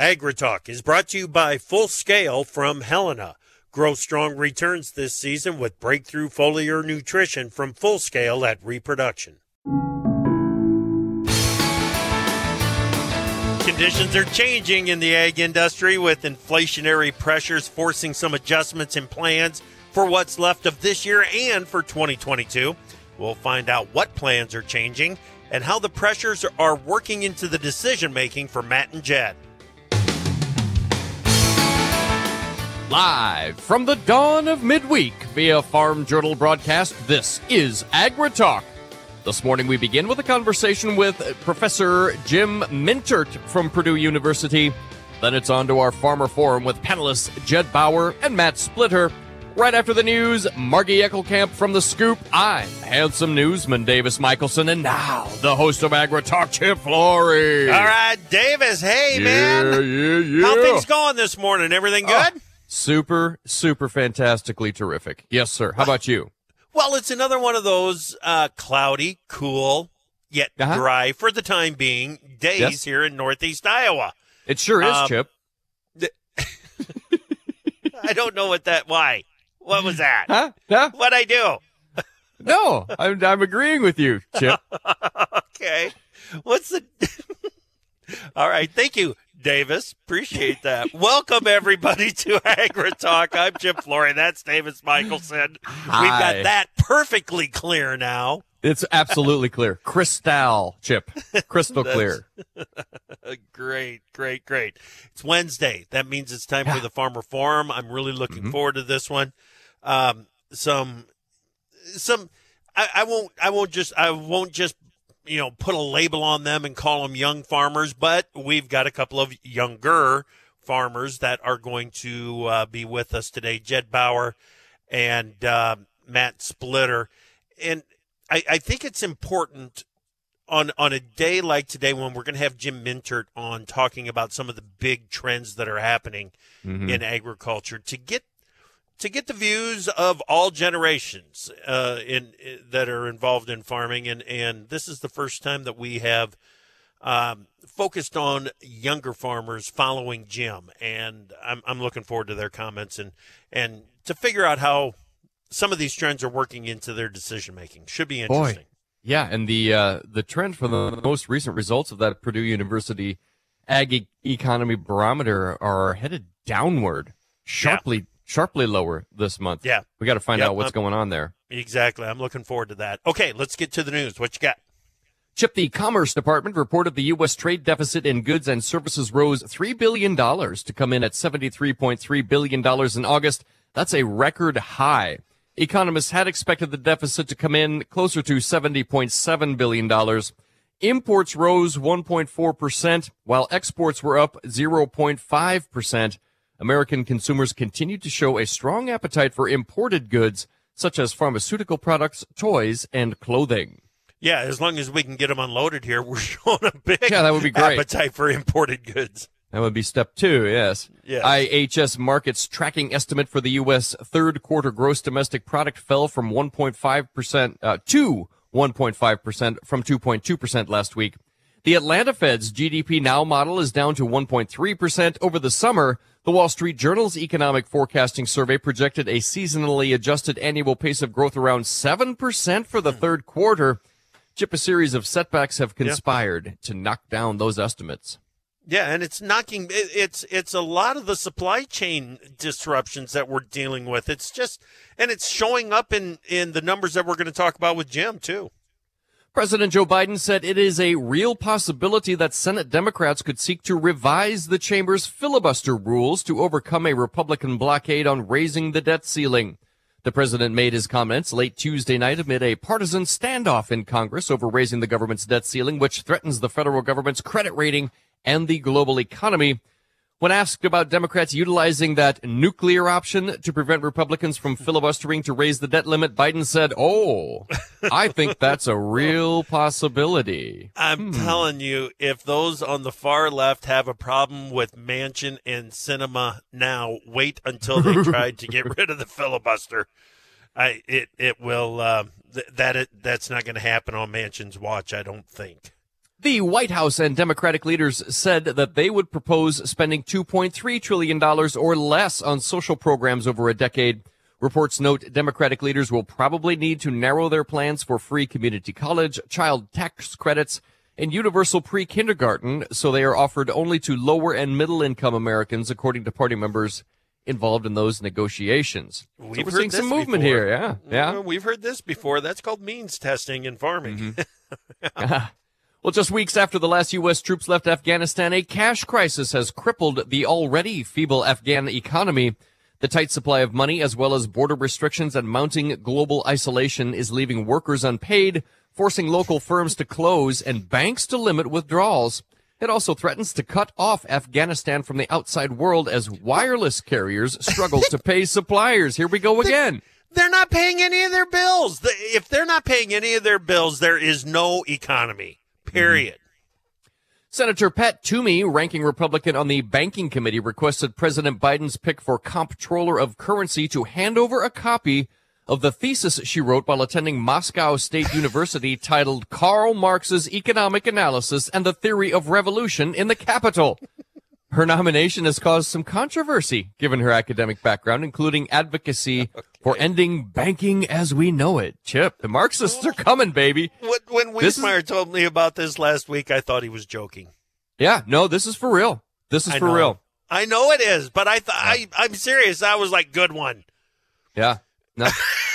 AgriTalk is brought to you by Full Scale from Helena. Grow strong returns this season with breakthrough foliar nutrition from Full Scale at Reproduction. Conditions are changing in the ag industry with inflationary pressures forcing some adjustments in plans for what's left of this year and for 2022. We'll find out what plans are changing and how the pressures are working into the decision-making for Matt and Jed. Live from the dawn of midweek via Farm Journal broadcast, this is AgriTalk. This morning we begin with a conversation with Professor Jim Mintert from Purdue University. Then it's on to our Farmer Forum with panelists Jed Bauer and Matt Splitter. Right after the news, Margie Eckelkamp from The Scoop. I'm handsome newsman Davis Michelson, and now the host of AgriTalk, Chip Flory. All right, Davis. Hey, man. Yeah. How things going this morning? Everything good? Super fantastically terrific. Yes, sir. How about you? Well, it's another one of those cloudy, cool, yet dry for the time being days here in Northeast Iowa. It sure is, Chip. I don't know why. What was that? Huh? What'd I do? No, I'm agreeing with you, Chip. Okay. What's the... All right. Thank you, Davis. Appreciate that. Welcome, everybody, to AgriTalk. I'm Chip Flory. That's Davis Michelson. Hi. We've got that perfectly clear now. It's absolutely clear. Crystal, Chip. Crystal clear. Great. It's Wednesday. That means it's time for the Farmer Forum. I'm really looking forward to this one. I won't just put a label on them and call them young farmers, but we've got a couple of younger farmers that are going to be with us today, Jed Bauer and Matt Splitter. And I think it's important on a day like today when we're going to have Jim Mintert on talking about some of the big trends that are happening in agriculture to get the views of all generations that are involved in farming. And this is the first time that we have focused on younger farmers following Jim. And I'm looking forward to their comments and to figure out how some of these trends are working into their decision-making. Should be interesting. Boy. Yeah, and the trend for the most recent results of that Purdue University Ag Economy Barometer are headed downward, sharply lower this month. Yeah. We got to find out what's going on there. Exactly. I'm looking forward to that. Okay, let's get to the news. What you got? Chip, the Commerce Department reported the U.S. trade deficit in goods and services rose $3 billion to come in at $73.3 billion in August. That's a record high. Economists had expected the deficit to come in closer to $70.7 billion. Imports rose 1.4%, while exports were up 0.5%. American consumers continued to show a strong appetite for imported goods, such as pharmaceutical products, toys, and clothing. Yeah, as long as we can get them unloaded here, we're showing a big that would be great. Appetite for imported goods. That would be step two, yes. Yes. IHS Markit's tracking estimate for the U.S. third quarter gross domestic product fell from 1.5% to 1.5% from 2.2% last week. The Atlanta Fed's GDP Now model is down to 1.3% over the summer. The Wall Street Journal's economic forecasting survey projected a seasonally adjusted annual pace of growth around 7% for the third quarter. Chip, a series of setbacks have conspired to knock down those estimates. Yeah, and it's a lot of the supply chain disruptions that we're dealing with. It's showing up in the numbers that we're going to talk about with Jim, too. President Joe Biden said it is a real possibility that Senate Democrats could seek to revise the chamber's filibuster rules to overcome a Republican blockade on raising the debt ceiling. The president made his comments late Tuesday night amid a partisan standoff in Congress over raising the government's debt ceiling, which threatens the federal government's credit rating and the global economy. When asked about Democrats utilizing that nuclear option to prevent Republicans from filibustering to raise the debt limit, Biden said, I think that's a real possibility. I'm telling you, if those on the far left have a problem with Manchin and Sinema now, wait until they try to get rid of the filibuster. That's not going to happen on Manchin's watch, I don't think. The White House and Democratic leaders said that they would propose spending $2.3 trillion or less on social programs over a decade. Reports note Democratic leaders will probably need to narrow their plans for free community college, child tax credits, and universal pre-kindergarten, so they are offered only to lower and middle-income Americans, according to party members involved in those negotiations. We're seeing some movement here, yeah. We've heard this before. That's called means testing in farming. Well, just weeks after the last U.S. troops left Afghanistan, a cash crisis has crippled the already feeble Afghan economy. The tight supply of money, as well as border restrictions and mounting global isolation, is leaving workers unpaid, forcing local firms to close and banks to limit withdrawals. It also threatens to cut off Afghanistan from the outside world as wireless carriers struggle to pay suppliers. Here we go again. They're not paying any of their bills. If they're not paying any of their bills, there is no economy. Period. Senator Pat Toomey, ranking Republican on the Banking Committee, requested President Biden's pick for Comptroller of Currency to hand over a copy of the thesis she wrote while attending Moscow State University titled Karl Marx's Economic Analysis and the Theory of Revolution in the Capital. Her nomination has caused some controversy, given her academic background, including advocacy for ending banking as we know it. Chip, the Marxists are coming, baby. When Wiesmeyer told me about this last week, I thought he was joking. Yeah, no, this is for real. This is for real. I know it is, but I'm serious. I was like, good one. Yeah. No.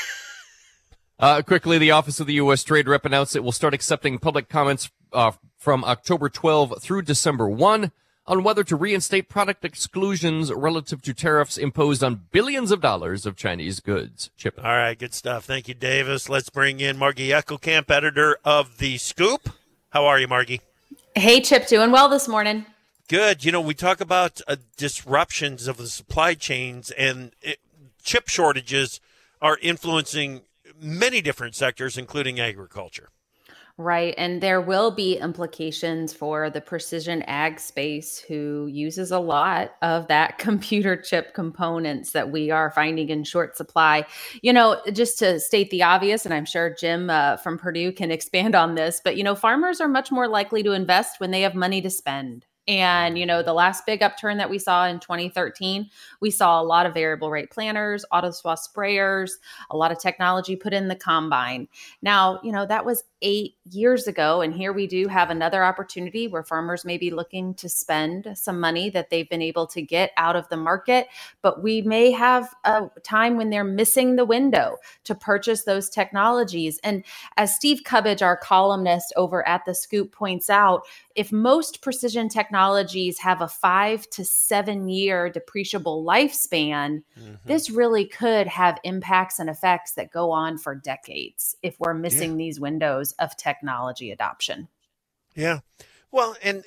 Quickly, the Office of the U.S. Trade Rep announced it will start accepting public comments from October 12 through December 1 on whether to reinstate product exclusions relative to tariffs imposed on billions of dollars of Chinese goods. Chip. All right, good stuff. Thank you, Davis. Let's bring in Margie Eckelkamp, editor of The Scoop. How are you, Margie? Hey, Chip. Doing well this morning. Good. You know, we talk about disruptions of the supply chains, and chip shortages are influencing many different sectors, including agriculture. Right. And there will be implications for the precision ag space, who uses a lot of that computer chip components that we are finding in short supply. You know, just to state the obvious, and I'm sure Jim from Purdue can expand on this, but, you know, farmers are much more likely to invest when they have money to spend. And, you know, the last big upturn that we saw in 2013, we saw a lot of variable rate planters, auto swath sprayers, a lot of technology put in the combine. Now, you know, that was 8 years ago. And here we do have another opportunity where farmers may be looking to spend some money that they've been able to get out of the market. But we may have a time when they're missing the window to purchase those technologies. And as Steve Cubbage, our columnist over at The Scoop, points out, if most precision technologies have a 5 to 7 year depreciable lifespan, this really could have impacts and effects that go on for decades if we're missing these windows of technology adoption. Yeah. Well, and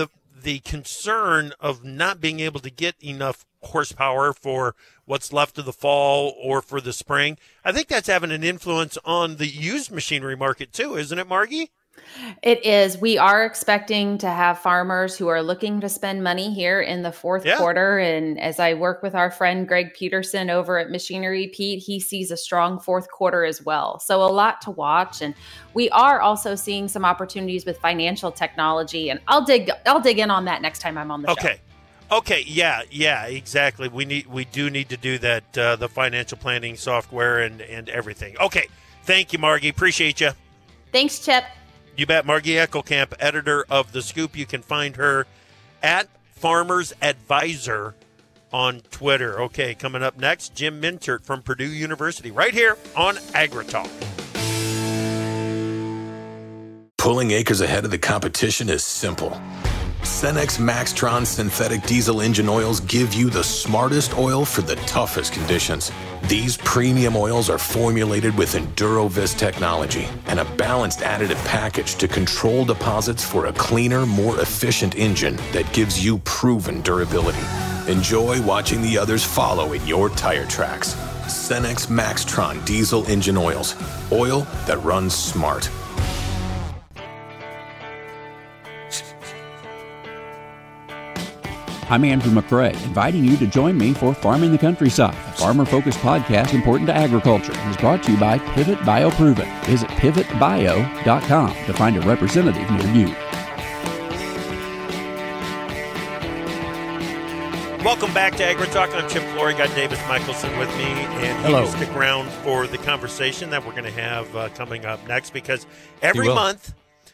the concern of not being able to get enough horsepower for what's left of the fall or for the spring, I think that's having an influence on the used machinery market too, isn't it, Margie? It is. We are expecting to have farmers who are looking to spend money here in the fourth quarter. And as I work with our friend Greg Peterson over at Machinery Pete, he sees a strong fourth quarter as well. So a lot to watch. And we are also seeing some opportunities with financial technology. And I'll dig in on that next time I'm on the show. Okay. Yeah, exactly. We do need to do that, the financial planning software and everything. Okay. Thank you, Margie. Appreciate you. Thanks, Chip. You bet. Margie Eckelkamp, editor of The Scoop. You can find her at Farmers Advisor on Twitter. Okay, coming up next, Jim Mintert from Purdue University, right here on AgriTalk. Pulling acres ahead of the competition is simple. Cenex Maxtron synthetic diesel engine oils give you the smartest oil for the toughest conditions. These premium oils are formulated with EnduroVis technology and a balanced additive package to control deposits for a cleaner, more efficient engine that gives you proven durability. Enjoy watching the others follow in your tire tracks. Cenex Maxtron diesel engine oils. Oil that runs smart. I'm Andrew McRae, inviting you to join me for Farming the Countryside, a farmer-focused podcast important to agriculture. It is brought to you by Pivot BioProven. Visit pivotbio.com to find a representative near you. Welcome back to AgriTalk. I'm Chip Flory. Got Davis Michelson with me, and Hello. you stick around for the conversation that we're going to have coming up next, because every will. month,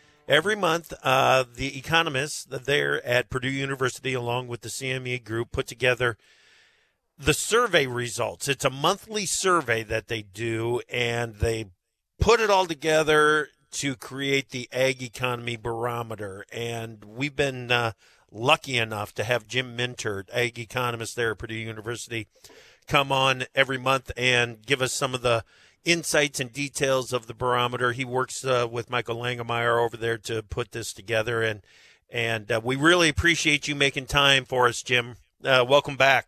the economists there at Purdue University, along with the CME Group, put together the survey results. It's a monthly survey that they do, and they put it all together to create the Ag Economy Barometer. And we've been lucky enough to have Jim Mintert, ag economist there at Purdue University, come on every month and give us some of the insights and details of the barometer. He works with Michael Langemeyer over there to put this together, and we really appreciate you making time for us, Jim. Welcome back.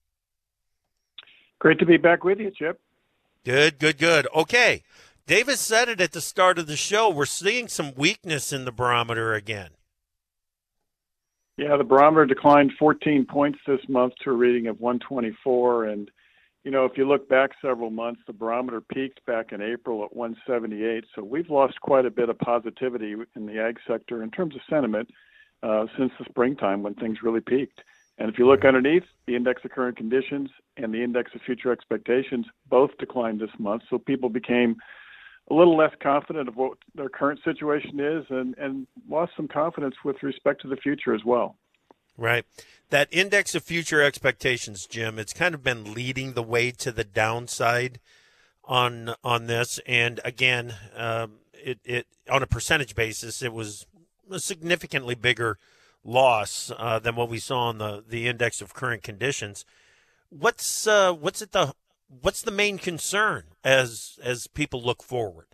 Great to be back with you, Chip. Good. Okay. Davis said it at the start of the show. We're seeing some weakness in the barometer again. Yeah, the barometer declined 14 points this month to a reading of 124. And, you know, if you look back several months, the barometer peaked back in April at 178. So we've lost quite a bit of positivity in the ag sector in terms of sentiment since the springtime when things really peaked. And if you look underneath, the index of current conditions and the index of future expectations both declined this month. So people became a little less confident of what their current situation is and lost some confidence with respect to the future as well. Right. That index of future expectations, Jim, it's kind of been leading the way to the downside on this. And again, it on a percentage basis, it was a significantly bigger loss than what we saw on the index of current conditions. What's the main concern as people look forward?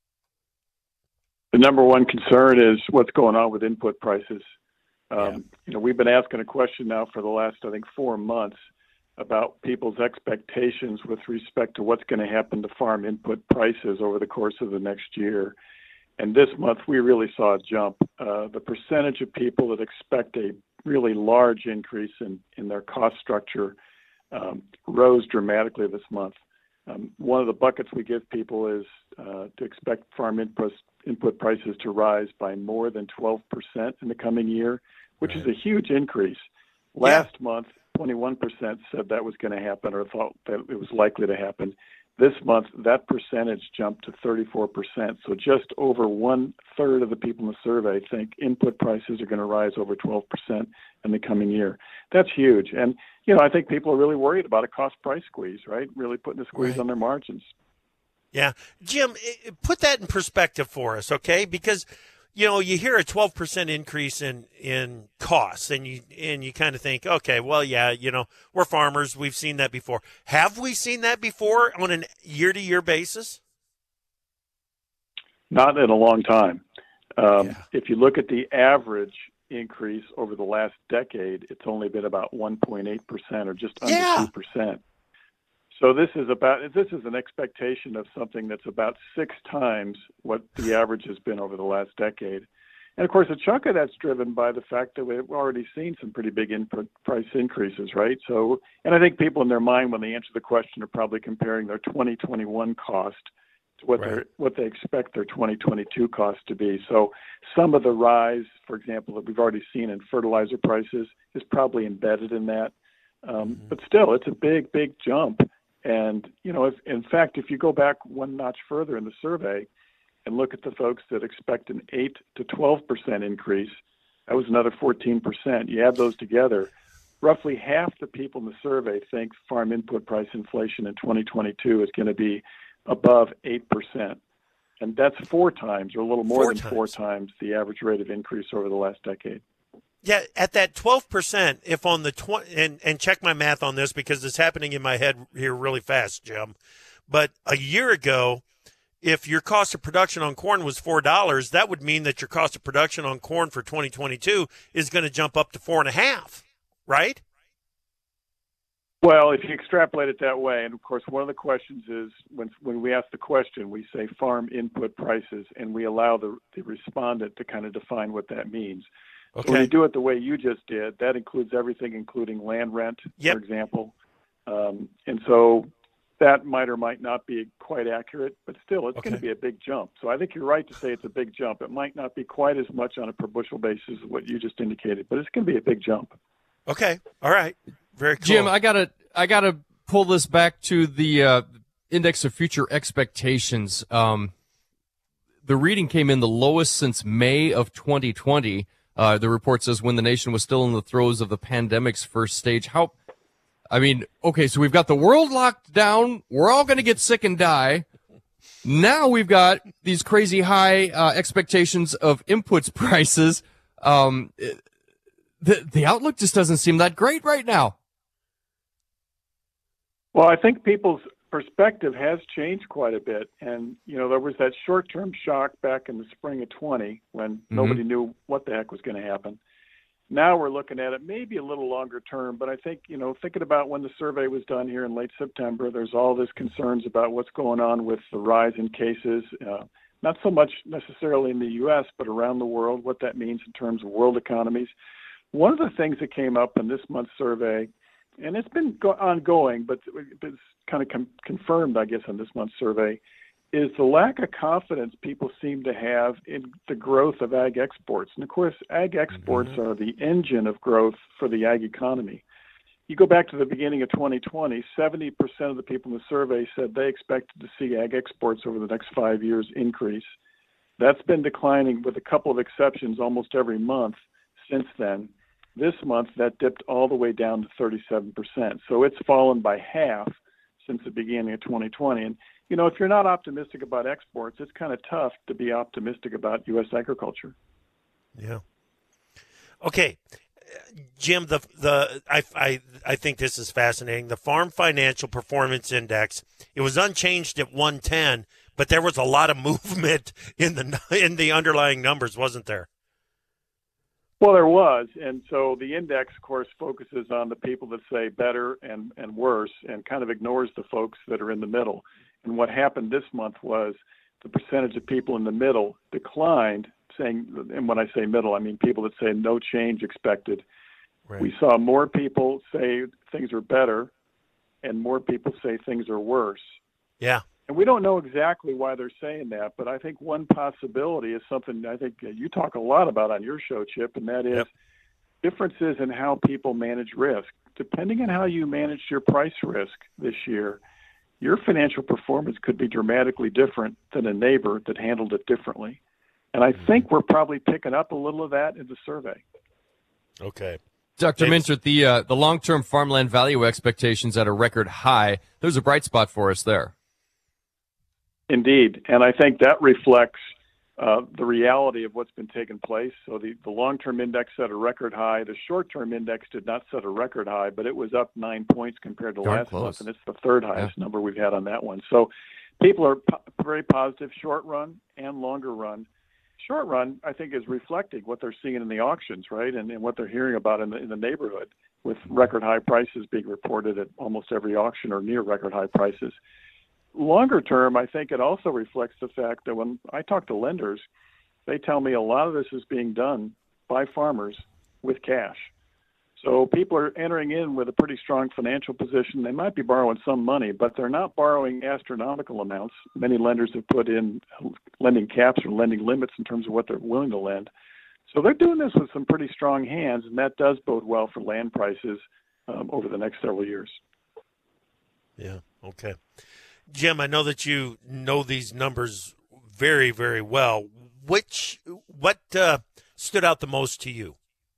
The number one concern is what's going on with input prices. You know, we've been asking a question now for the last, I think, 4 months about people's expectations with respect to what's going to happen to farm input prices over the course of the next year. And this month, we really saw a jump. The percentage of people that expect a really large increase in their cost structure rose dramatically this month. One of the buckets we give people is to expect farm input prices to rise by more than 12% in the coming year, which is a huge increase. Last month, 21% said that was going to happen or thought that it was likely to happen. This month, that percentage jumped to 34%. So just over 1/3 of the people in the survey think input prices are going to rise over 12% in the coming year. That's huge. And, you know, I think people are really worried about a cost price squeeze, right? Really putting a squeeze on their margins. Yeah. Jim, put that in perspective for us, okay? Because, you know, you hear a 12% increase in costs and you kind of think, okay, well, yeah, you know, we're farmers. We've seen that before. Have we seen that before on a year-to-year basis? Not in a long time. If you look at the average increase over the last decade, it's only been about 1.8% or just under 2%. So this is an expectation of something that's about 6 times what the average has been over the last decade. And of course, a chunk of that's driven by the fact that we've already seen some pretty big input price increases, right? So, and I think people in their mind, when they answer the question, are probably comparing their 2021 cost to what they expect their 2022 cost to be. So some of the rise, for example, that we've already seen in fertilizer prices is probably embedded in that. But still, it's a big, big jump. And, you know, if you go back one notch further in the survey and look at the folks that expect an 8 to 12% increase, that was another 14%. You add those together, roughly half the people in the survey think farm input price inflation in 2022 is going to be above 8%. And that's 4 times or a little more than 4 times the average rate of increase over the last decade. Yeah, at that 12%, if on the and check my math on this because it's happening in my head here really fast, Jim. But a year ago, if your cost of production on corn was $4, that would mean that your cost of production on corn for 2022 is going to jump up to $4.50, right? Well, if you extrapolate it that way, and of course, one of the questions is when we ask the question, we say farm input prices, and we allow the respondent to kind of define what that means. Okay. So when you do it the way you just did, that includes everything, including land rent, for example. And so that might or might not be quite accurate, but still, it's going to be a big jump. So I think you're right to say it's a big jump. It might not be quite as much on a per bushel basis as what you just indicated, but it's going to be a big jump. Okay. All right. Very cool. Jim, I gotta pull this back to the index of future expectations. The reading came in the lowest since May of 2020. The report says when the nation was still in the throes of the pandemic's first stage. Okay, so we've got the world locked down. We're all going to get sick and die. Now we've got these crazy high expectations of inputs prices. The outlook just doesn't seem that great right now. Well, I think people's perspective has changed quite a bit. And, there was that short-term shock back in the spring of 20 when nobody knew what the heck was going to happen. Now we're looking at it maybe a little longer term, but I think, thinking about when the survey was done here in late September, there's all this concerns about what's going on with the rise in cases, not so much necessarily in the U.S., but around the world, what that means in terms of world economies. One of the things that came up in this month's survey, and it's been ongoing, but it's kind of confirmed, I guess, in this month's survey, is the lack of confidence people seem to have in the growth of ag exports. And, of course, ag exports are the engine of growth for the ag economy. You go back to the beginning of 2020, 70% of the people in the survey said they expected to see ag exports over the next 5 years increase. That's been declining with a couple of exceptions almost every month since then. This month, that dipped all the way down to 37%. So it's fallen by half since the beginning of 2020. And, if you're not optimistic about exports, it's kind of tough to be optimistic about U.S. agriculture. Yeah. Okay. Jim, I think this is fascinating. The Farm Financial Performance Index, it was unchanged at 110, but there was a lot of movement in the underlying numbers, wasn't there? Well, there was. And so the index, of course, focuses on the people that say better and worse and kind of ignores the folks that are in the middle. And what happened this month was the percentage of people in the middle declined, and when I say middle, I mean people that say no change expected. Right. We saw more people say things are better and more people say things are worse. Yeah. And we don't know exactly why they're saying that, but I think one possibility is something I think you talk a lot about on your show, Chip, and that is differences in how people manage risk. Depending on how you managed your price risk this year, your financial performance could be dramatically different than a neighbor that handled it differently. And I think we're probably picking up a little of that in the survey. Okay. Dr. Mintert, the long-term farmland value expectations at a record high, there's a bright spot for us there. Indeed, and I think that reflects the reality of what's been taking place. So the long-term index set a record high. The short-term index did not set a record high, but it was up 9 points compared to last month, and it's the third highest number we've had on that one. So people are very positive, short run and longer run. Short run, I think, is reflecting what they're seeing in the auctions, right, and what they're hearing about in the neighborhood, with record high prices being reported at almost every auction or near record high prices. Longer term, I think it also reflects the fact that when I talk to lenders, they tell me a lot of this is being done by farmers with cash. So people are entering in with a pretty strong financial position. They might be borrowing some money, but they're not borrowing astronomical amounts. Many lenders have put in lending caps or lending limits in terms of what they're willing to lend. So they're doing this with some pretty strong hands, and that does bode well for land prices over the next several years. Yeah, okay. Jim, I know that you know these numbers very, very well. What stood out the most to you?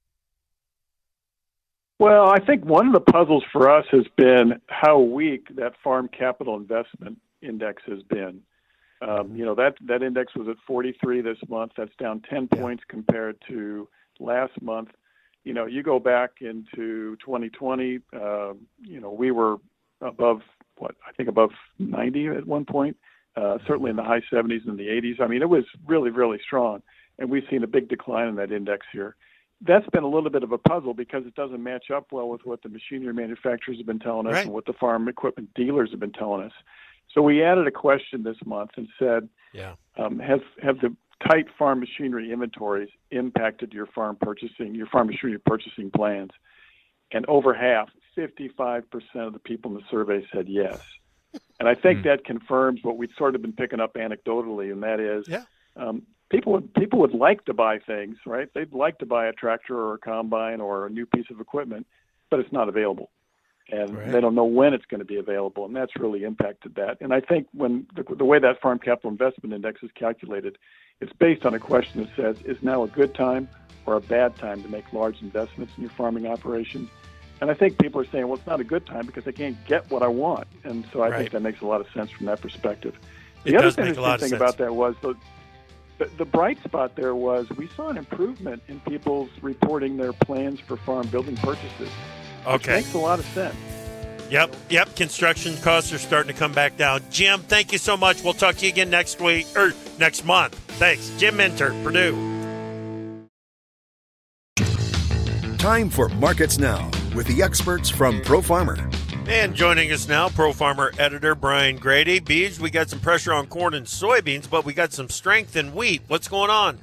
Well, I think one of the puzzles for us has been how weak that farm capital investment index has been. That index was at 43 this month. That's down 10 points compared to last month. You go back into 2020, we were above 90 at one point, certainly in the high 70s and the 80s. I mean, it was really, really strong. And we've seen a big decline in that index here. That's been a little bit of a puzzle because it doesn't match up well with what the machinery manufacturers have been telling us and what the farm equipment dealers have been telling us. So we added a question this month and said, have the tight farm machinery inventories impacted your farm machinery purchasing plans? And over half, 55% of the people in the survey said yes. And I think that confirms what we've sort of been picking up anecdotally, and that is people would like to buy things, right? They'd like to buy a tractor or a combine or a new piece of equipment, but it's not available. and they don't know when it's going to be available, and that's really impacted that. And I think when the way that Farm Capital Investment Index is calculated, it's based on a question that says, is now a good time or a bad time to make large investments in your farming operation? And I think people are saying, well, it's not a good time because I can't get what I want. And so I think that makes a lot of sense from that perspective. The other interesting thing about that was the bright spot there was we saw an improvement in people's reporting their plans for farm building purchases. Which makes a lot of sense. Yep. Construction costs are starting to come back down. Jim, thank you so much. We'll talk to you again next week or next month. Thanks. Jim Minter, Purdue. Time for Markets Now with the experts from Pro Farmer. And joining us now, Pro Farmer editor Brian Grady. Beej, we got some pressure on corn and soybeans, but we got some strength in wheat. What's going on?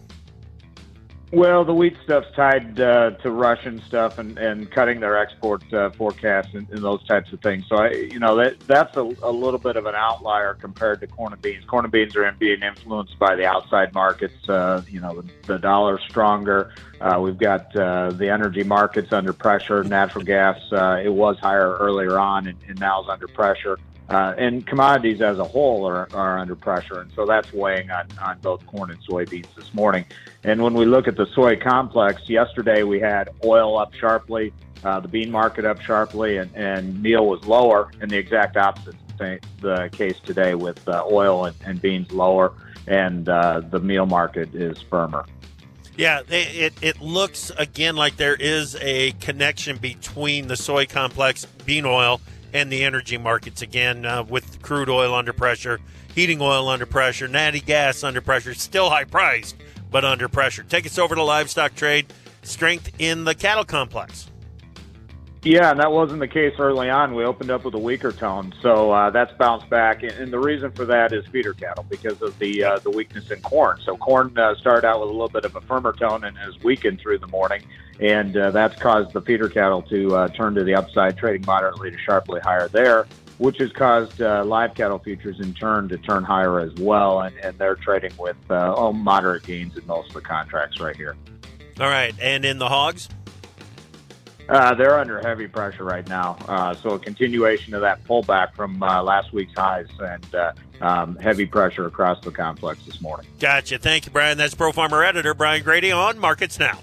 Well, the wheat stuff's tied to Russian stuff and cutting their export forecasts and those types of things. So, that's a little bit of an outlier compared to corn and beans. Corn and beans are being influenced by the outside markets. The dollar's stronger. We've got the energy markets under pressure. Natural gas, it was higher earlier on and now is under pressure. And commodities as a whole are under pressure, and so that's weighing on both corn and soybeans this morning. And when we look at the soy complex, yesterday we had oil up sharply, the bean market up sharply, and meal was lower, and the exact opposite is the case today with oil and beans lower, and the meal market is firmer. Yeah, it looks, again, like there is a connection between the soy complex, bean oil, and the energy markets again, with crude oil under pressure, heating oil under pressure, natty gas under pressure, still high priced, but under pressure. Take us over to livestock trade, strength in the cattle complex. Yeah, and that wasn't the case early on. We opened up with a weaker tone, so that's bounced back. And the reason for that is feeder cattle because of the weakness in corn. So corn started out with a little bit of a firmer tone and has weakened through the morning, and that's caused the feeder cattle to turn to the upside, trading moderately to sharply higher there, which has caused live cattle futures in turn to turn higher as well, and they're trading with moderate gains in most of the contracts right here. All right, and in the hogs? They're under heavy pressure right now, so a continuation of that pullback from last week's highs and heavy pressure across the complex this morning. Gotcha. Thank you, Brian. That's Pro Farmer editor Brian Grady on Markets Now.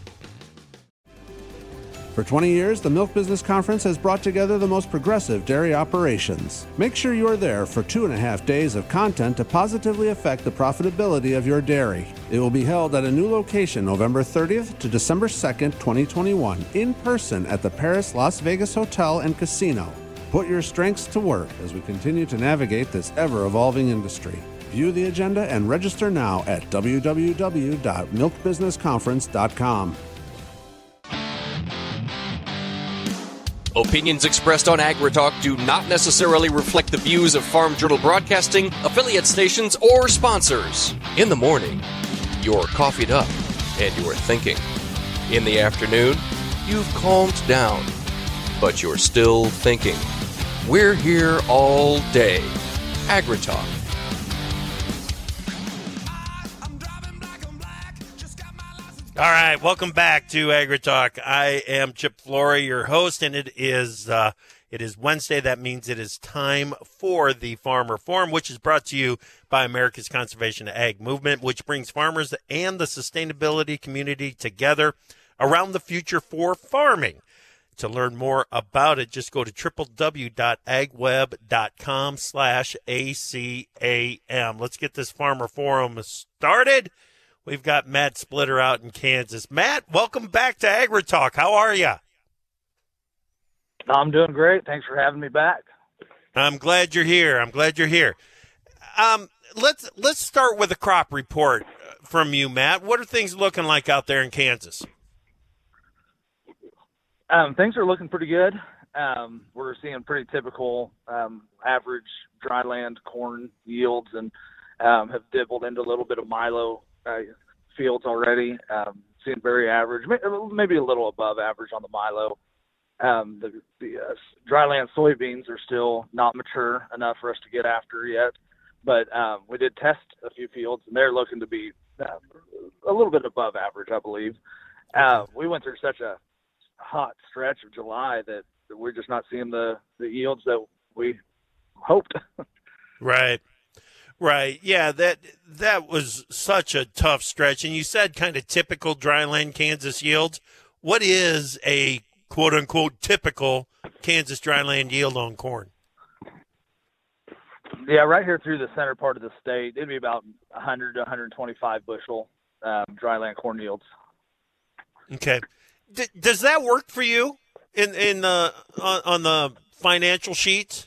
For 20 years, the Milk Business Conference has brought together the most progressive dairy operations. Make sure you're there for 2.5 days of content to positively affect the profitability of your dairy. It will be held at a new location November 30th to December 2nd, 2021, in person at the Paris Las Vegas Hotel and Casino. Put your strengths to work as we continue to navigate this ever-evolving industry. View the agenda and register now at www.milkbusinessconference.com. Opinions expressed on AgriTalk do not necessarily reflect the views of Farm Journal Broadcasting, affiliate stations, or sponsors. In the morning, you're coffeeed up and you're thinking. In the afternoon, you've calmed down, but you're still thinking. We're here all day. AgriTalk. All right, welcome back to AgriTalk. I am Chip Flory, your host, and it is Wednesday. That means it is time for the Farmer Forum, which is brought to you by America's Conservation Ag Movement, which brings farmers and the sustainability community together around the future for farming. To learn more about it, just go to www.agweb.com/ACAM. Let's get this Farmer Forum started. We've got Matt Splitter out in Kansas. Matt, welcome back to AgriTalk. How are you? I'm doing great. Thanks for having me back. I'm glad you're here. Let's start with a crop report from you, Matt. What are things looking like out there in Kansas? Things are looking pretty good. We're seeing pretty typical average dryland corn yields and have dibbled into a little bit of milo fields already. Seeing very average, maybe a little above average on the milo. The dryland soybeans are still not mature enough for us to get after yet, but we did test a few fields, and they're looking to be a little bit above average, I believe. We went through such a hot stretch of July that we're just not seeing the yields that we hoped. Right. Yeah, that was such a tough stretch. And you said kind of typical dryland Kansas yields. What is a quote-unquote typical Kansas dryland yield on corn? Yeah, right here through the center part of the state, it'd be about 100 to 125 bushel dryland corn yields. Okay. Does that work for you in on the financial sheets?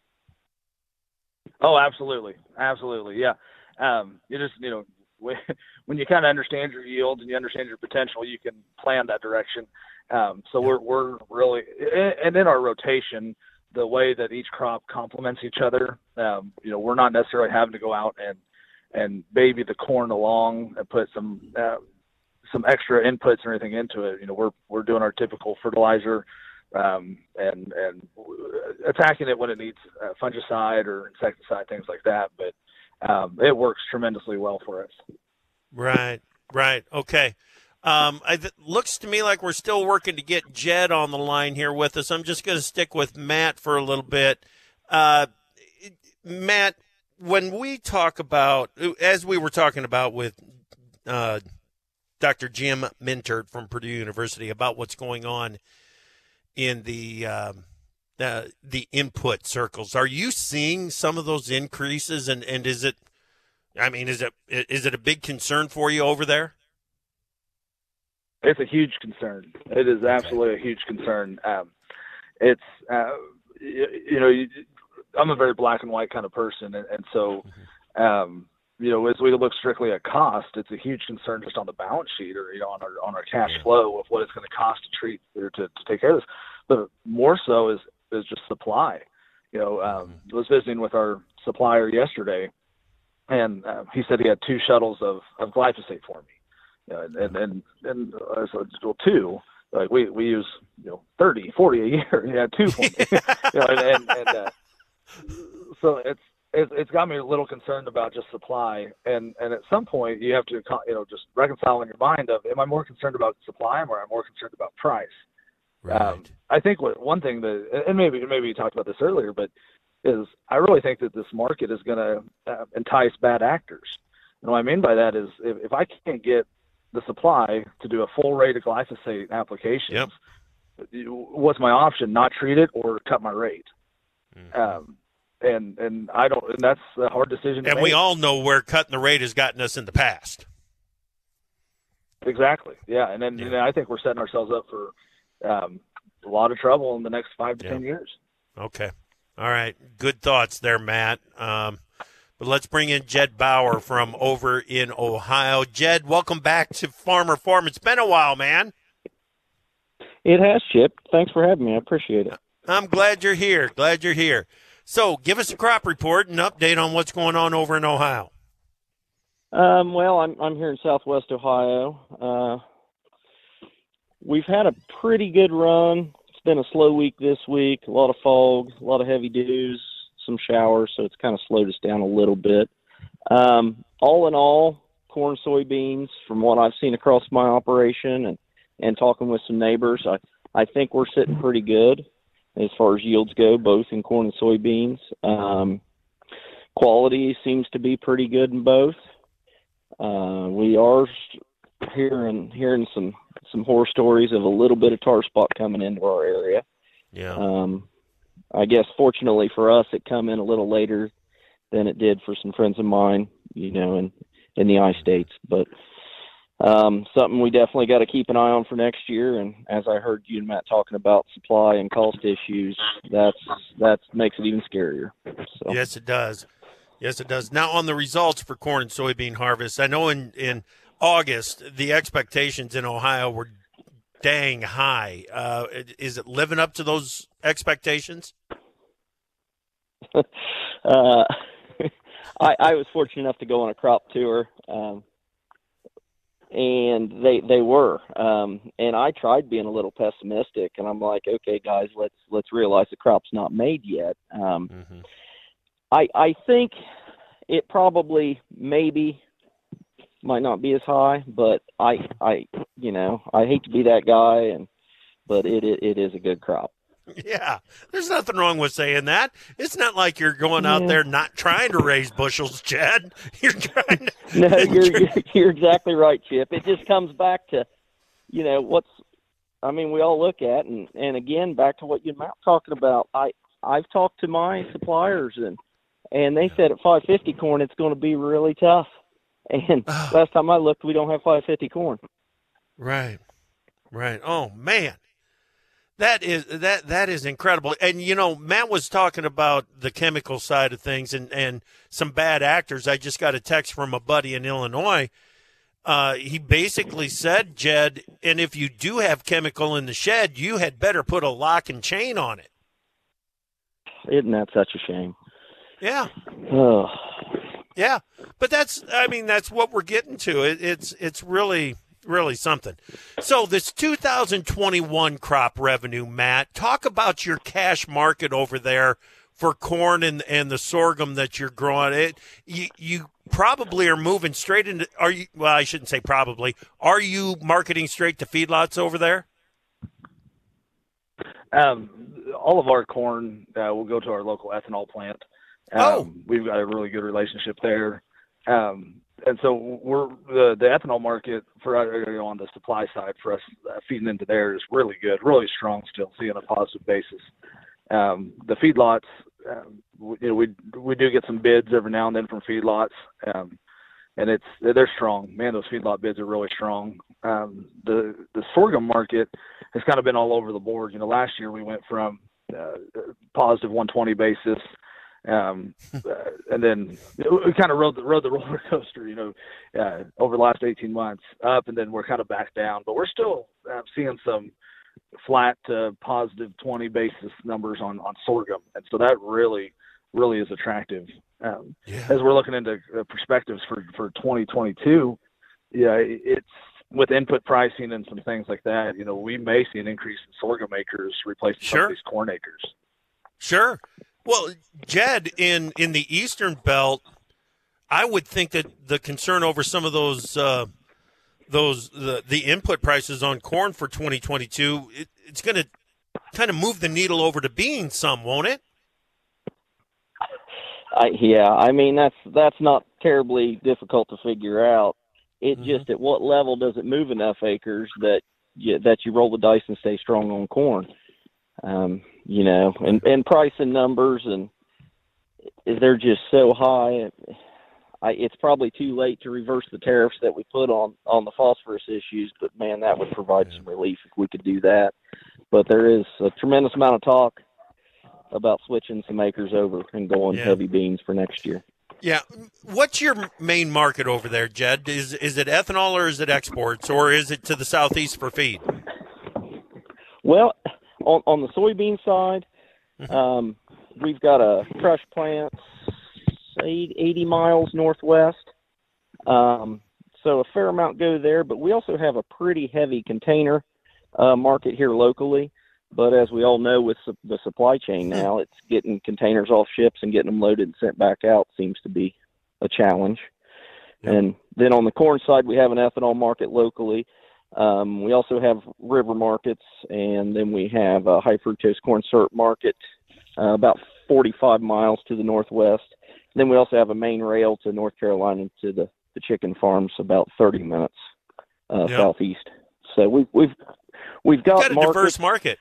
Oh, absolutely. Yeah. You just, when you kind of understand your yields and you understand your potential, you can plan that direction. So we're really, and in our rotation, the way that each crop complements each other, we're not necessarily having to go out and baby the corn along and put some extra inputs or anything into it. We're doing our typical fertilizer, and attacking it when it needs fungicide or insecticide, things like that. But it works tremendously well for us. Right. Okay. It looks to me like we're still working to get Jed on the line here with us. I'm just going to stick with Matt for a little bit. Matt, when we talk about, as we were talking about with Dr. Jim Mintert from Purdue University about what's going on in the input circles, are you seeing some of those increases? And is it a big concern for you over there? It's a huge concern. It is absolutely a huge concern. I'm a very black and white kind of person. And so, as we look strictly at cost, it's a huge concern just on the balance sheet or, on our cash flow of what it's going to cost to treat or to take care of this. But more so is just supply. I was visiting with our supplier yesterday, and he said he had 2 shuttles of glyphosate for me. And I said, well, 2. Like we use 30, 40 a year. He had 2 for me. So it's got me a little concerned about just supply. And at some point you have to just reconcile in your mind of, am I more concerned about supply or am I more concerned about price? Right. I think one thing that, and maybe you talked about this earlier, but is I really think that this market is going to entice bad actors. And what I mean by that is if I can't get the supply to do a full rate of glyphosate applications, what's my option? Not treat it or cut my rate. And I don't, and that's a hard decision to make. And we all know where cutting the rate has gotten us in the past. Exactly. Yeah. And then I think we're setting ourselves up for a lot of trouble in the next 5 to 10 years. Okay. All right. Good thoughts there, Matt. But let's bring in Jed Bauer from over in Ohio. Jed, welcome back to Farmer Forum. It's been a while, man. It has, Chip. Thanks for having me. I appreciate it. I'm glad you're here. So give us a crop report and update on what's going on over in Ohio. Well, I'm here in Southwest Ohio. We've had a pretty good run. It's been a slow week this week, a lot of fog, a lot of heavy dews, some showers, so it's kind of slowed us down a little bit. All in all, corn, soybeans, from what I've seen across my operation and talking with some neighbors, I think we're sitting pretty good as far as yields go, both in corn and soybeans. Quality seems to be pretty good in both. We are hearing some horror stories of a little bit of tar spot coming into our area. Yeah. I guess fortunately for us, it come in a little later than it did for some friends of mine, in the I-states. But something we definitely got to keep an eye on for next year. And as I heard you and Matt talking about supply and cost issues, that makes it even scarier. So. Yes, it does. Now on the results for corn and soybean harvest, I know in August the expectations in Ohio were dang high. Is it living up to those expectations? I was fortunate enough to go on a crop tour, and they were. And I tried being a little pessimistic, and I'm like, okay, guys, let's realize the crop's not made yet. I think it probably maybe might not be as high, but I hate to be that guy, but it is a good crop. Yeah, there's nothing wrong with saying that. It's not like you're going out there not trying to raise bushels, Chad. You're trying to. No, you're exactly right, Chip. It just comes back to, we all look at, and again, back to what you're talking about. I've talked to my suppliers, and they said at 550 corn, it's going to be really tough. And last time I looked, we don't have 550 corn. Right. Oh man. That is incredible. And, Matt was talking about the chemical side of things and some bad actors. I just got a text from a buddy in Illinois. He basically said, Jed, and if you do have chemical in the shed, you had better put a lock and chain on it. Isn't that such a shame? Yeah. Oh. Yeah. But that's what we're getting to. It's really something. So this 2021 crop revenue, Matt, talk about your cash market over there for corn and the sorghum that you're growing. You probably are moving straight into, I shouldn't say probably. Are you marketing straight to feedlots over there? All of our corn will go to our local ethanol plant. We've got a really good relationship there. And so we're the ethanol market for on the supply side for us feeding into there is really good, really strong still, seeing a positive basis. The feedlots, we do get some bids every now and then from feedlots, and they're strong. Man, those feedlot bids are really strong. The sorghum market has kind of been all over the board. Last year we went from positive 120 basis. And then we kind of rode the roller coaster, over the last 18 months up, and then we're kind of back down, but we're still seeing some flat to positive 20 basis numbers on sorghum. And so that really, really is attractive. As we're looking into perspectives for 2022, it's with input pricing and some things like that, we may see an increase in sorghum acres replacing some of these corn acres. Sure. Well, Jed, in the Eastern Belt, I would think that the concern over some of the input prices on corn for 2022, it's going to kind of move the needle over to beans some, won't it? That's not terribly difficult to figure out. It just at what level does it move enough acres that you roll the dice and stay strong on corn? And price and numbers, and they're just so high. It's probably too late to reverse the tariffs that we put on the phosphorus issues, but man, that would provide some relief if we could do that. But there is a tremendous amount of talk about switching some acres over and going heavy beans for next year. Yeah. What's your main market over there, Jed? Is it ethanol or is it exports, or is it to the Southeast for feed? Well, on the soybean side, we've got a crush plant 80 miles northwest. So a fair amount go there, but we also have a pretty heavy container market here locally. But as we all know, with the supply chain now, it's getting containers off ships and getting them loaded and sent back out seems to be a challenge. Yep. And then on the corn side, we have an ethanol market locally. We also have river markets, and then we have a high fructose corn syrup market about 45 miles to the northwest. And then we also have a main rail to North Carolina to the chicken farms about 30 minutes southeast. So we've got a diverse market.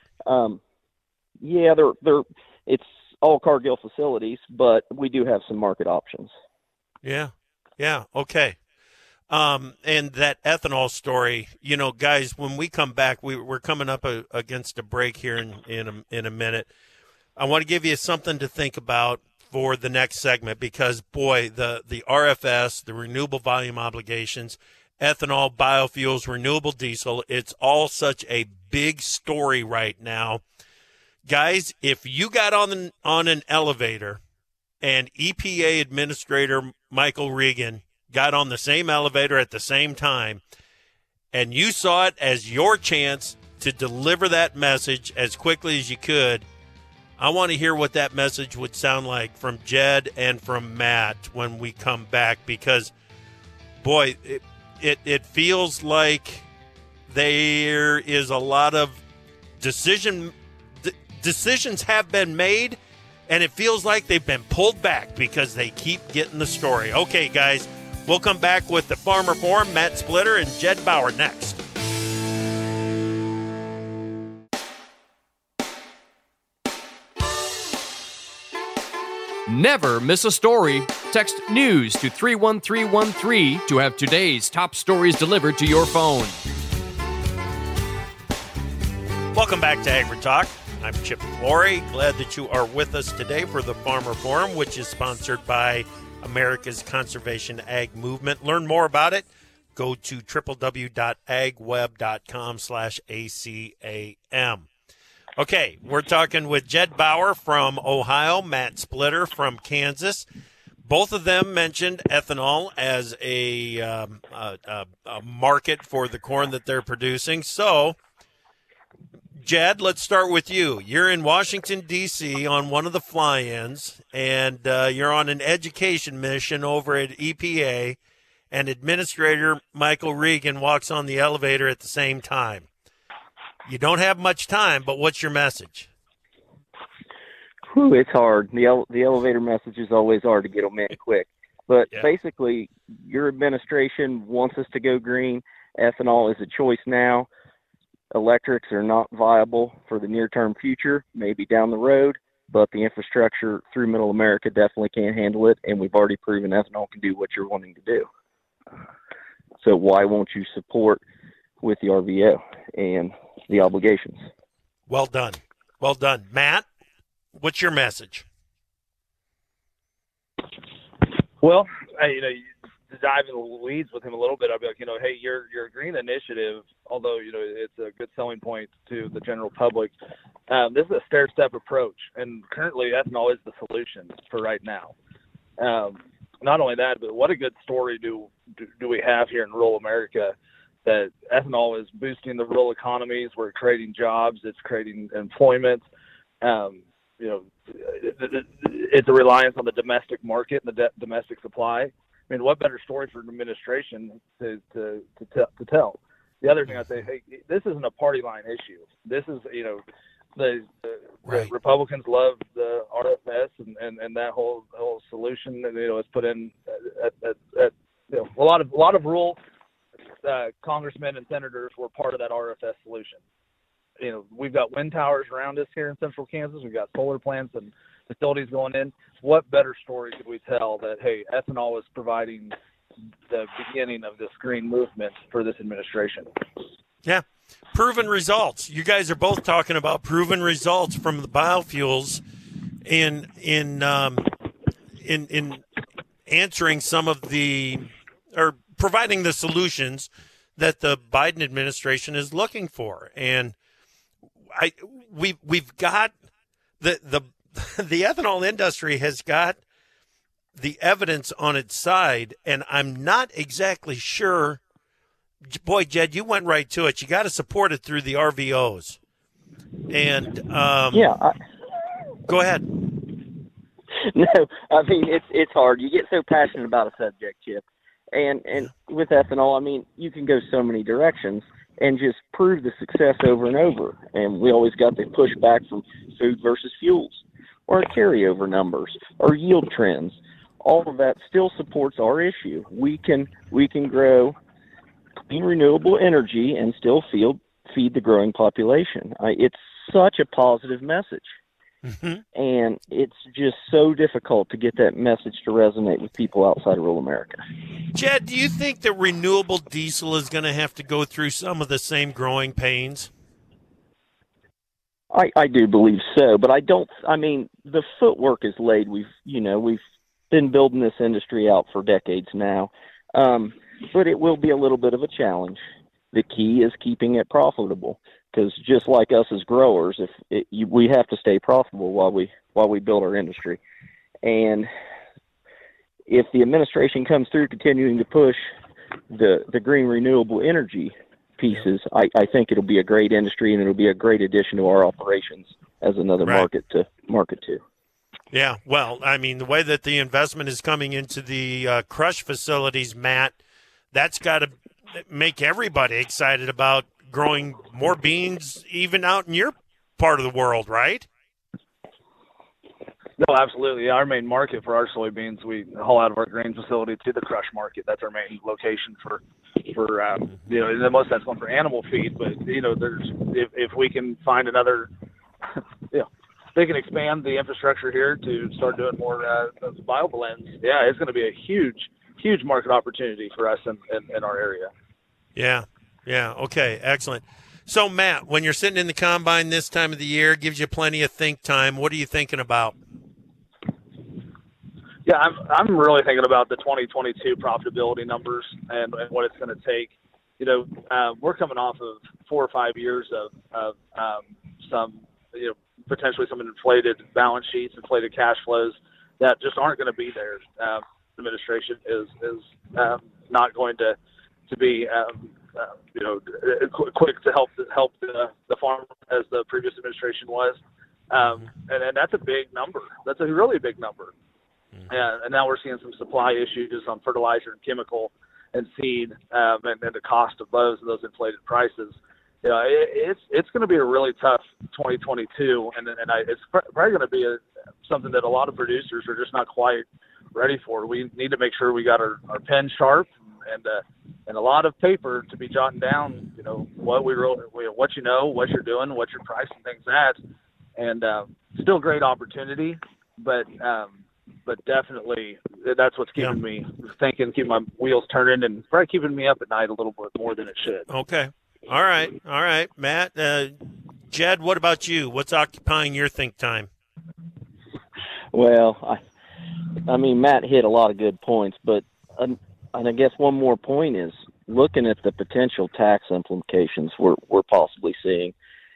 It's all Cargill facilities, but we do have some market options. Yeah. Okay. And that ethanol story, guys, when we come back, we're coming up against a break here in a minute. I want to give you something to think about for the next segment because, boy, the RFS, the renewable volume obligations, ethanol, biofuels, renewable diesel, it's all such a big story right now. Guys, if you got on an elevator and EPA Administrator Michael Regan got on the same elevator at the same time, and you saw it as your chance to deliver that message as quickly as you could, I want to hear what that message would sound like from Jed and from Matt when we come back because, boy, it feels like there is a lot of decision decisions have been made, and it feels like they've been pulled back because they keep getting the story. Okay, guys, we'll come back with the Farmer Forum, Matt Splitter and Jed Bauer next. Never miss a story. Text NEWS to 31313 to have today's top stories delivered to your phone. Welcome back to AgriTalk. I'm Chip Flory. Glad that you are with us today for the Farmer Forum, which is sponsored by America's Conservation Ag Movement. Learn more about it. Go to www.agweb.com/ACAM. Okay, we're talking with Jed Bauer from Ohio, Matt Splitter from Kansas. Both of them mentioned ethanol as a market for the corn that they're producing. So, Jed, let's start with you. You're in Washington, D.C. on one of the fly-ins, and you're on an education mission over at EPA, and Administrator Michael Regan walks on the elevator at the same time. You don't have much time, but what's your message? Whew, it's hard. The elevator messages always are to get them in quick. But basically, your administration wants us to go green. Ethanol is a choice now. Electrics are not viable for the near-term future, maybe down the road, but the infrastructure through Middle America definitely can't handle it, and we've already proven ethanol can do what you're wanting to do. So why won't you support with the RVO and the obligations? Well done. Well done. Matt, what's your message? Well, to dive into the weeds with him a little bit, I'll be like, hey, your green initiative, although, it's a good selling point to the general public, this is a stair-step approach, and currently ethanol is the solution for right now. Not only that, but what a good story do we have here in rural America, that ethanol is boosting the rural economies. We're creating jobs. It's creating employment. It's a reliance on the domestic market and the domestic supply. I mean, what better story for an administration to tell? The other thing I'd say, hey, this isn't a party line issue. This is, the Republicans love the RFS and that whole solution. And, it's put in a lot of rural congressmen and senators were part of that RFS solution. We've got wind towers around us here in central Kansas. We've got solar plants and facilities going in. What better story could we tell that, hey, ethanol is providing the beginning of this green movement for this administration? Yeah. Proven results. You guys are both talking about proven results from the biofuels in answering some of the, or providing the solutions that the Biden administration is looking for. And we've got the ethanol industry has got the evidence on its side, and I'm not exactly sure. Boy, Jed, you went right to it. You got to support it through the RVOs. And go ahead. No, I mean it's hard. You get so passionate about a subject, Chip, and with ethanol, I mean you can go so many directions and just prove the success over and over. And we always got the pushback from food versus fuels, or carryover numbers, or yield trends. All of that still supports our issue. We can grow clean renewable energy and still feed the growing population. It's such a positive message. Mm-hmm. And it's just so difficult to get that message to resonate with people outside of rural America. Jed, do you think that renewable diesel is going to have to go through some of the same growing pains? I do believe so, but the footwork is laid. We've been building this industry out for decades now. But it will be a little bit of a challenge. The key is keeping it profitable, because just like us as growers, we have to stay profitable while we build our industry. And if the administration comes through continuing to push the green renewable energy pieces, I think it'll be a great industry, and it'll be a great addition to our operations as another market to market to. Yeah, well, I mean, the way that the investment is coming into the crush facilities, Matt, that's got to make everybody excited about growing more beans even out in your part of the world, right? No, absolutely. Our main market for our soybeans, we haul out of our grain facility to the crush market. That's our main location for in the most sense one for animal feed. But there's if we can find another, they can expand the infrastructure here to start doing more bioblends. Yeah, it's going to be a huge market opportunity for us in our area. Yeah. Okay, excellent. So Matt, when you're sitting in the combine this time of the year, gives you plenty of think time. What are you thinking about? Yeah, I'm really thinking about the 2022 profitability numbers and what it's going to take. We're coming off of 4 or 5 years of some, potentially some inflated balance sheets, inflated cash flows that just aren't going to be there. The administration is not going to be quick to help the farm as the previous administration was, and that's a big number. That's a really big number. And now we're seeing some supply issues on fertilizer and chemical and seed, and the cost of those inflated prices. It's going to be a really tough 2022, and it's probably going to be something that a lot of producers are just not quite ready for. We need to make sure we got our pen sharp and a lot of paper to be jotting down. What what you're doing, what you're pricing things at, and still great opportunity, but definitely that's what's keeping me thinking, keeping my wheels turning, and probably keeping me up at night a little bit more than it should. Okay. All right. Matt, Jed, what about you? What's occupying your think time? Well, I mean, Matt hit a lot of good points, but and I guess one more point is looking at the potential tax implications we're possibly seeing.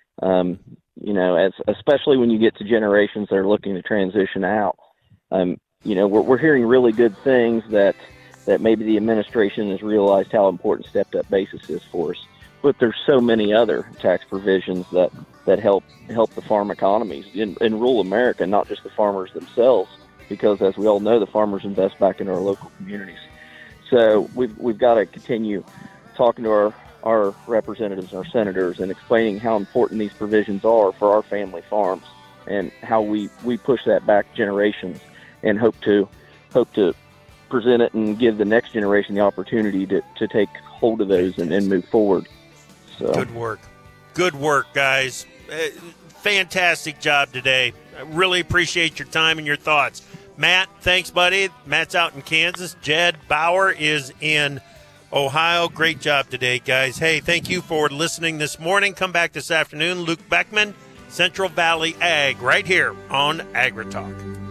Especially when you get to generations that are looking to transition out. We're hearing really good things that maybe the administration has realized how important stepped-up basis is for us. But there's so many other tax provisions that help the farm economies in rural America, not just the farmers themselves, because as we all know, the farmers invest back in our local communities. So we've got to continue talking to our representatives and our senators and explaining how important these provisions are for our family farms and how we push that back generations and hope to present it and give the next generation the opportunity to take hold of those and move forward. So. Good work, guys. Fantastic job today. I really appreciate your time and your thoughts. Matt, thanks, buddy. Matt's out in Kansas. Jed Bauer is in Ohio. Great job today, guys. Hey, thank you for listening this morning. Come back this afternoon. Luke Beckman, Central Valley Ag, right here on AgriTalk.